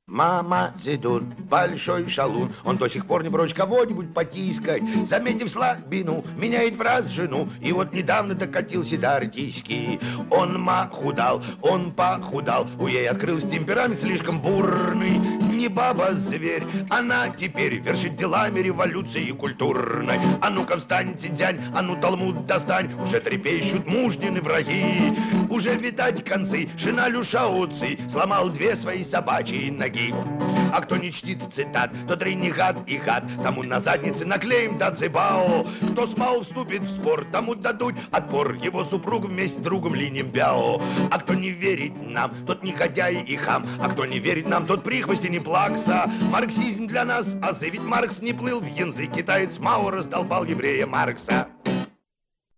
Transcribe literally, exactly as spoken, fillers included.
Мама Цидун, большой шалун, он до сих пор не прочь кого-нибудь потискать. Заметив слабину, меняет фраз жену, и вот недавно докатился до артистки. Он махудал, он похудал, у ей открылся темперамент слишком бурный. Не баба-зверь, она теперь вершит делами революции культурной. А ну-ка встань, Цинцянь, а ну талмуд достань, уже трепещут мужнины враги. Уже видать концы, жена Люшаоци сломал две свои собачьи ноги. А кто не чтит цитат, тот ренегат и гад, тому на заднице наклеим дацибао. Кто с Мао вступит в спор, тому дадут отпор, его супруг вместе с другом Линем Бяо. А кто не верит нам, тот негодяй и хам, а кто не верит нам, тот прихвости не плакса. Марксизм для нас азы, ведь Маркс не плыл в янзы, китаец Мао раздолбал еврея Маркса.